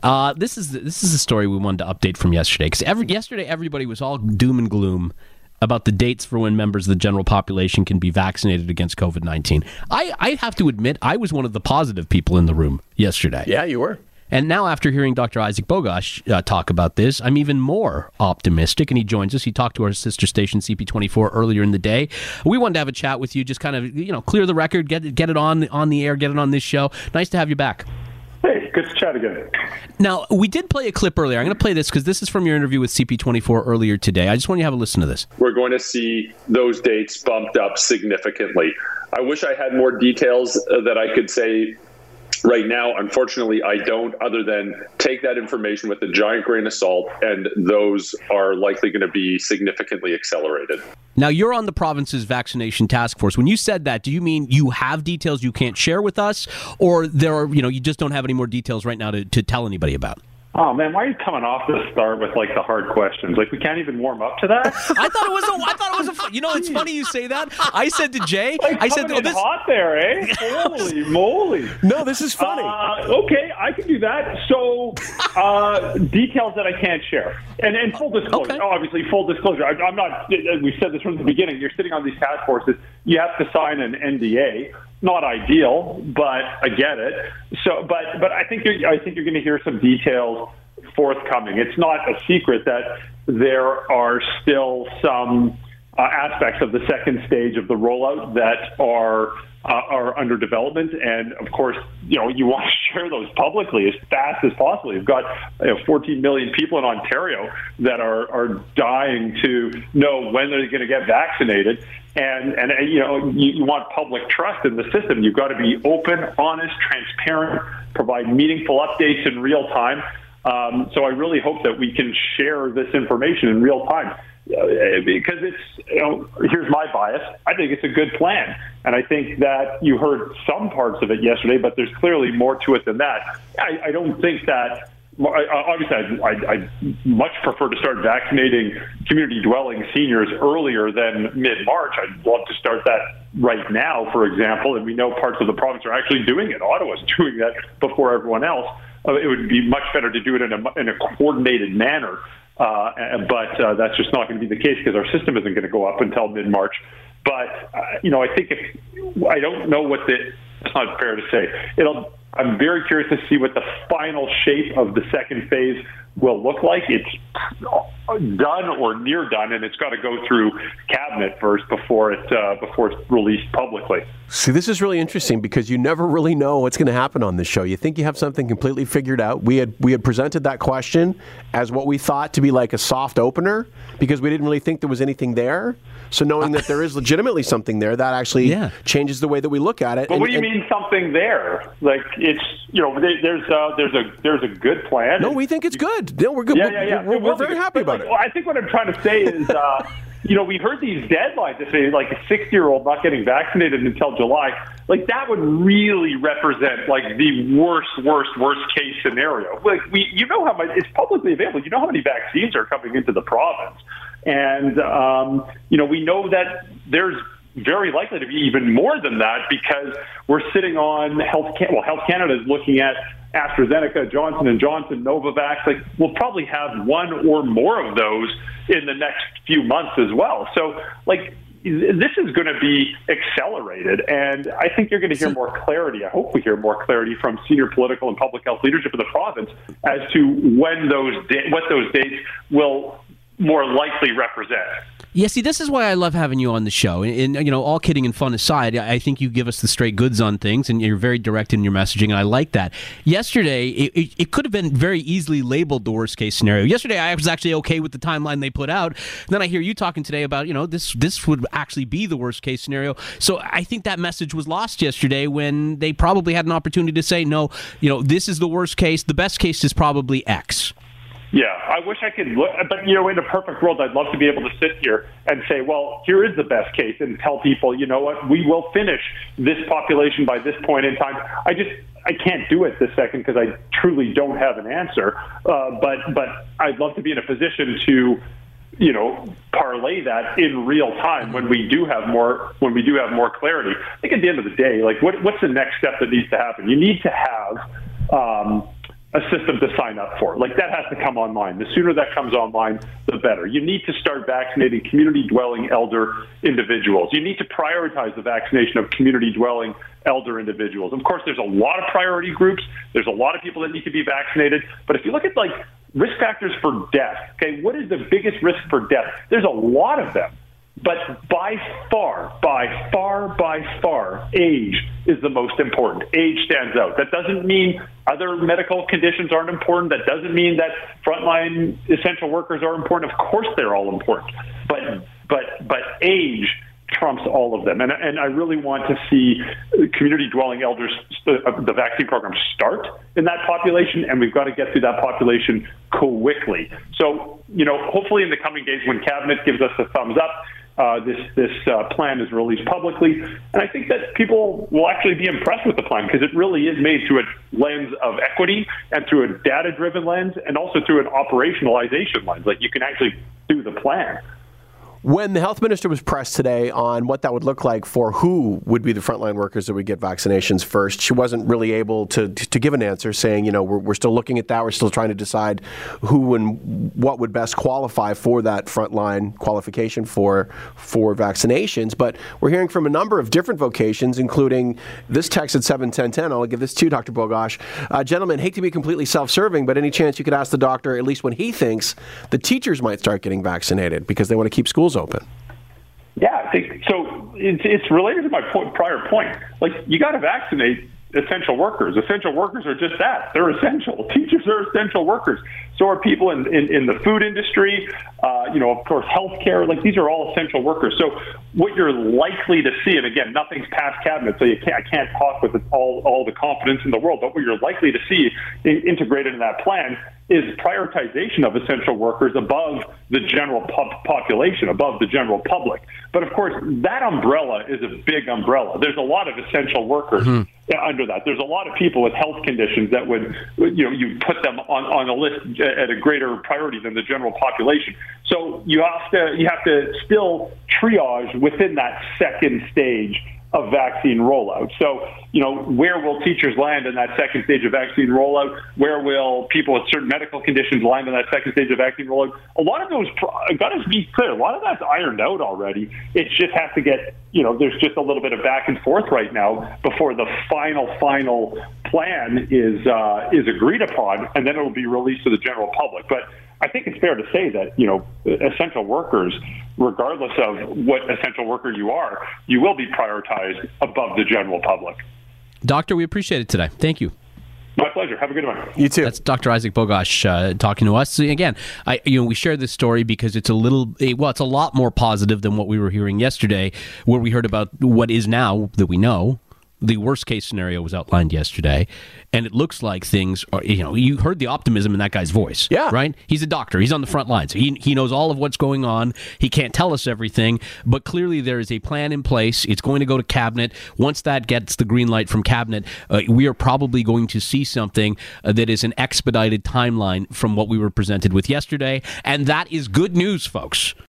This is the story we wanted to update from yesterday, because yesterday everybody was all doom and gloom about the dates for when members of the general population can be vaccinated against COVID-19. I have to admit, I was one of the positive people in the room yesterday. Yeah, you were. And now, after hearing Dr. Isaac Bogosh talk about this, I'm even more optimistic, and he joins us. He talked to our sister station, CP24, earlier in the day. We wanted to have a chat with you, just kind of, clear the record, get it on the air, get it on this show. Nice to have you back. Hey, good to chat again. Now, we did play a clip earlier. I'm going to play this because this is from your interview with CP24 earlier today. I just want you to have a listen to this. We're going to see those dates bumped up significantly. I wish I had more details that I could say right now. Unfortunately, I don't, other than take that information with a giant grain of salt, and those are likely going to be significantly accelerated. Now, you're on the province's vaccination task force. When you said that, do you mean you have details you can't share with us, or you just don't have any more details right now to tell anybody about? Oh, man, why are you coming off the start with, the hard questions? We can't even warm up to that? I thought it was it's funny you say that. I said to Jay, I said, this hot there, eh? Holy moly. No, this is funny. Okay, I can do that. So, details that I can't share. And full disclosure, Okay. Obviously, full disclosure. I'm not, we said this from the beginning, you're sitting on these task forces, you have to sign an NDA. Not ideal, but I get it. So, but I think you're going to hear some details forthcoming. It's not a secret that there are still some aspects of the second stage of the rollout that are under development, and of course, you want to share those publicly as fast as possible. You've got 14 million people in Ontario that are dying to know when they're going to get vaccinated. And you want public trust in the system. You've got to be open, honest, transparent, provide meaningful updates in real time. So I really hope that we can share this information in real time, because it's, here's my bias. I think it's a good plan. And I think that you heard some parts of it yesterday, but there's clearly more to it than that. I don't think that. Obviously, I'd much prefer to start vaccinating community-dwelling seniors earlier than mid-March. I'd love to start that right now, for example, and we know parts of the province are actually doing it. Ottawa's doing that before everyone else. It would be much better to do it in a coordinated manner, but that's just not going to be the case because our system isn't going to go up until mid-March. But, I think I don't know what it's not fair to say. I'm very curious to see what the final shape of the second phase will look like. It's done or near done, and it's got to go through cabinet first before it's released publicly. See, this is really interesting because you never really know what's going to happen on this show. You think you have something completely figured out. We had presented that question as what we thought to be like a soft opener because we didn't really think there was anything there. So knowing that there is legitimately something there, that actually changes the way that we look at it. But what do you mean something there? It's there's a good plan. No, we think it's good. No, we're good. Yeah. We're very happy about it. I think what I'm trying to say is, we heard these deadlines that say like a 60-year-old not getting vaccinated until July. That would really represent the worst case scenario. How much it's publicly available. You know how many vaccines are coming into the province. And, we know that there's very likely to be even more than that because we're sitting on Health Canada is looking at AstraZeneca, Johnson & Johnson, Novavax. We'll probably have one or more of those in the next few months as well. So, this is going to be accelerated, and I think you're going to hear more clarity. I hope we hear more clarity from senior political and public health leadership of the province as to when what those dates will more likely represent. Yeah, see, this is why I love having you on the show. And all kidding and fun aside, I think you give us the straight goods on things, and you're very direct in your messaging, and I like that. Yesterday, it could have been very easily labeled the worst-case scenario. Yesterday, I was actually okay with the timeline they put out. And then I hear you talking today about, this would actually be the worst-case scenario. So I think that message was lost yesterday when they probably had an opportunity to say, no, this is the worst case. The best case is probably X. Yeah, I wish I could look, but in a perfect world, I'd love to be able to sit here and say, well, here is the best case, and tell people, you know what, we will finish this population by this point in time. I can't do it this second because I truly don't have an answer. But I'd love to be in a position to, parlay that in real time when we do have more clarity. I think at the end of the day, what's the next step that needs to happen? You need to have a system to sign up for. Like, that has to come online. The sooner that comes online, the better. You need to start vaccinating community-dwelling elder individuals. You need to prioritize the vaccination of community-dwelling elder individuals. Of course, there's a lot of priority groups. There's a lot of people that need to be vaccinated. But if you look at, like, risk factors for death, okay, what is the biggest risk for death? There's a lot of them. But by far, age is the most important. Age stands out. That doesn't mean other medical conditions aren't important. That doesn't mean that frontline essential workers are important. Of course, they're all important. But age trumps all of them. And I really want to see community-dwelling elders, the vaccine program, start in that population, and we've got to get through that population quickly. So, hopefully in the coming days when Cabinet gives us a thumbs up, this plan is released publicly. And I think that people will actually be impressed with the plan because it really is made through a lens of equity and through a data-driven lens and also through an operationalization lens. Like, you can actually do the plan. When the health minister was pressed today on what that would look like for who would be the frontline workers that would get vaccinations first, she wasn't really able to give an answer, saying, we're still looking at that. We're still trying to decide who and what would best qualify for that frontline qualification for vaccinations. But we're hearing from a number of different vocations, including this text at 71010. I'll give this to you, Dr. Bogosh. Gentlemen, hate to be completely self-serving, but any chance you could ask the doctor, at least when he thinks the teachers might start getting vaccinated because they want to keep schools open? Yeah, I think so. It's related to my prior point. Like, you got to vaccinate essential workers. Essential workers are just that. They're essential. Teachers are essential workers. So are people in the food industry, of course, healthcare. Like, these are all essential workers. So what you're likely to see, and again, nothing's past Cabinet, so I can't talk with all the confidence in the world, but what you're likely to see integrated in that plan is prioritization of essential workers above the general population, above the general public. But of course, that umbrella is a big umbrella. There's a lot of essential workers under that. There's a lot of people with health conditions that would, you put them on a list at a greater priority than the general population. So you have to still triage within that second stage of vaccine rollout. So, where will teachers land in that second stage of vaccine rollout? Where will people with certain medical conditions land in that second stage of vaccine rollout? A lot of those, got to be clear, a lot of that's ironed out already. It just has to get, there's just a little bit of back and forth right now before the final plan is agreed upon, and then it will be released to the general public. But I think it's fair to say that, essential workers, regardless of what essential worker you are, you will be prioritized above the general public. Doctor, we appreciate it today. Thank you. My pleasure. Have a good one. You too. That's Dr. Isaac Bogosh talking to us. Again, we share this story because it's it's a lot more positive than what we were hearing yesterday, where we heard about what is now that we know. The worst case scenario was outlined yesterday, and it looks like things are, you heard the optimism in that guy's voice. Yeah. Right? He's a doctor. He's on the front lines. He knows all of what's going on. He can't tell us everything, but clearly there is a plan in place. It's going to go to Cabinet. Once that gets the green light from Cabinet, we are probably going to see something that is an expedited timeline from what we were presented with yesterday, and that is good news, folks.